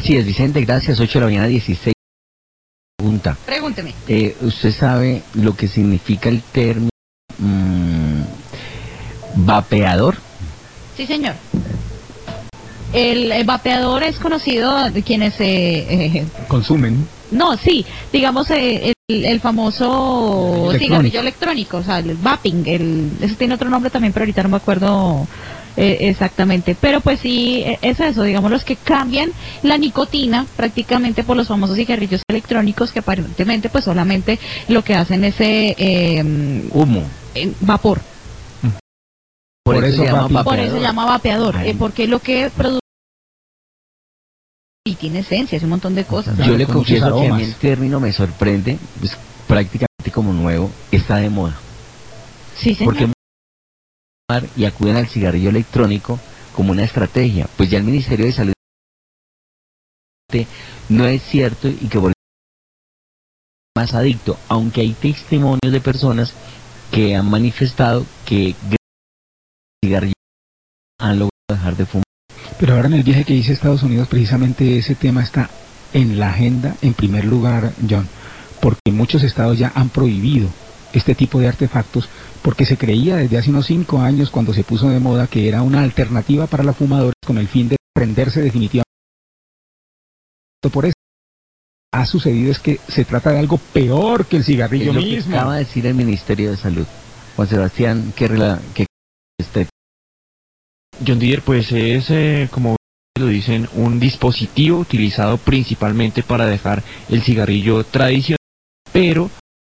Así es, Vicente, gracias. 8 de la mañana, 16. Pregunta. Pregúnteme. ¿Usted sabe lo que significa el término vapeador? Sí, señor. El vapeador es conocido de quienes consumen. No, sí, digamos el famoso cigarrillo electrónico, o sea, el vaping, eso tiene otro nombre también, pero ahorita no me acuerdo exactamente. Pero pues sí, es eso, digamos, los que cambian la nicotina prácticamente por los famosos cigarrillos electrónicos que aparentemente pues solamente lo que hacen es humo, vapor. Por eso se llama vapeador, porque lo que produce y tiene esencia, es un montón de cosas. Yo le confieso que a mí el término me sorprende, es prácticamente como nuevo, está de moda. Sí, señor. Porque y acuden al cigarrillo electrónico como una estrategia, pues ya el Ministerio de Salud no es cierto y que por más adicto, aunque hay testimonios de personas que han manifestado que cigarrillo han logrado dejar de fumar. Pero ahora en el viaje que hice a Estados Unidos, precisamente ese tema está en la agenda en primer lugar, John, porque muchos estados ya han prohibido este tipo de artefactos, porque se creía desde hace unos 5 años, cuando se puso de moda, que era una alternativa para los fumadores con el fin de prenderse definitivamente. Por eso ha sucedido es que se trata de algo peor que el cigarrillo mismo. Acaba de decir el Ministerio de Salud. Juan Sebastián, ¿qué John Didier, pues es, como lo dicen, un dispositivo utilizado principalmente para dejar el cigarrillo tradicional, pero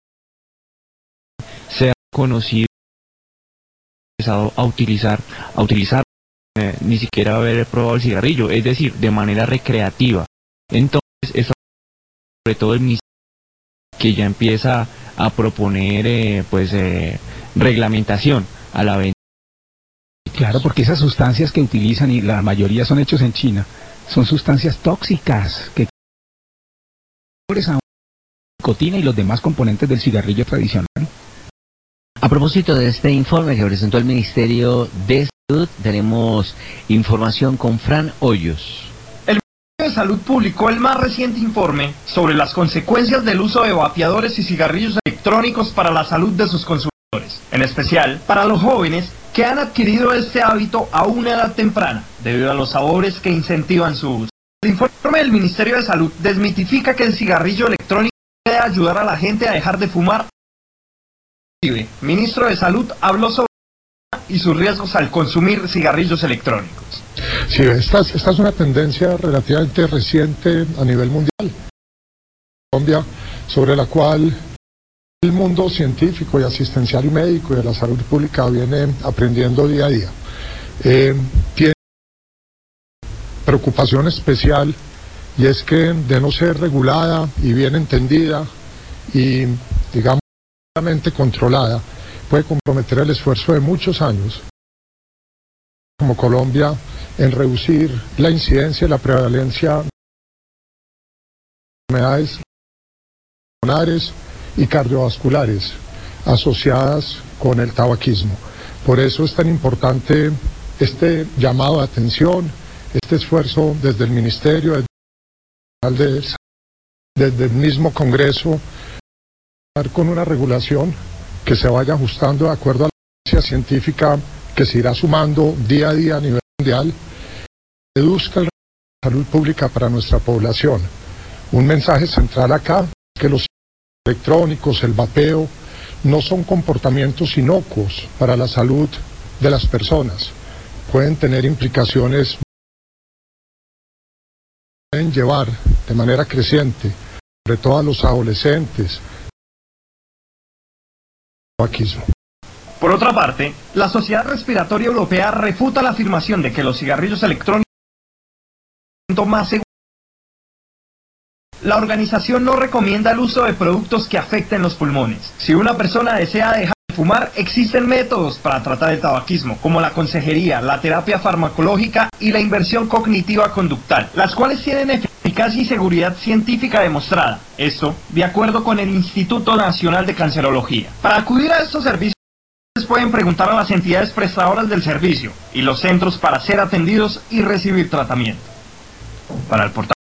se ha conocido, empezado a utilizar ni siquiera haber probado el cigarrillo, es decir, de manera recreativa. Entonces, eso sobre todo el ministerio que ya empieza a proponer reglamentación a la venta. Claro, porque esas sustancias que utilizan, y la mayoría son hechos en China, son sustancias tóxicas que a nicotina y los demás componentes del cigarrillo tradicional. A propósito de este informe que presentó el Ministerio de Salud, tenemos información con Fran Hoyos. El Ministerio de Salud publicó el más reciente informe sobre las consecuencias del uso de vapeadores y cigarrillos electrónicos para la salud de sus consumidores, en especial para los jóvenes que han adquirido este hábito a una edad temprana, debido a los sabores que incentivan su uso. El informe del Ministerio de Salud desmitifica que el cigarrillo electrónico puede ayudar a la gente a dejar de fumar. El ministro de Salud habló sobre y sus riesgos al consumir cigarrillos electrónicos. Sí, esta es una tendencia relativamente reciente a nivel mundial, Colombia, sobre la cual el mundo científico y asistencial y médico y de la salud pública viene aprendiendo día a día. Tiene preocupación especial, y es que de no ser regulada y bien entendida y, digamos, controlada, puede comprometer el esfuerzo de muchos años como Colombia en reducir la incidencia y la prevalencia de enfermedades pulmonares y cardiovasculares asociadas con el tabaquismo. Por eso es tan importante este llamado de atención, este esfuerzo desde el Ministerio, desde el mismo Congreso, con una regulación que se vaya ajustando de acuerdo a la ciencia científica que se irá sumando día a día a nivel mundial, reduzca el riesgo de salud pública para nuestra población. Un mensaje central acá es que los electrónicos, el vapeo, no son comportamientos inocuos para la salud de las personas. Pueden tener implicaciones, pueden llevar de manera creciente, sobre todo a los adolescentes, tabaquismo. Por otra parte, la Sociedad Respiratoria Europea refuta la afirmación de que los cigarrillos electrónicos son más seguros. La organización no recomienda el uso de productos que afecten los pulmones. Si una persona desea dejar de fumar, existen métodos para tratar el tabaquismo, como la consejería, la terapia farmacológica y la inversión cognitiva conductal, las cuales tienen eficacia y seguridad científica demostrada. Esto, de acuerdo con el Instituto Nacional de Cancerología. Para acudir a estos servicios, pueden preguntar a las entidades prestadoras del servicio y los centros para ser atendidos y recibir tratamiento. Para el portal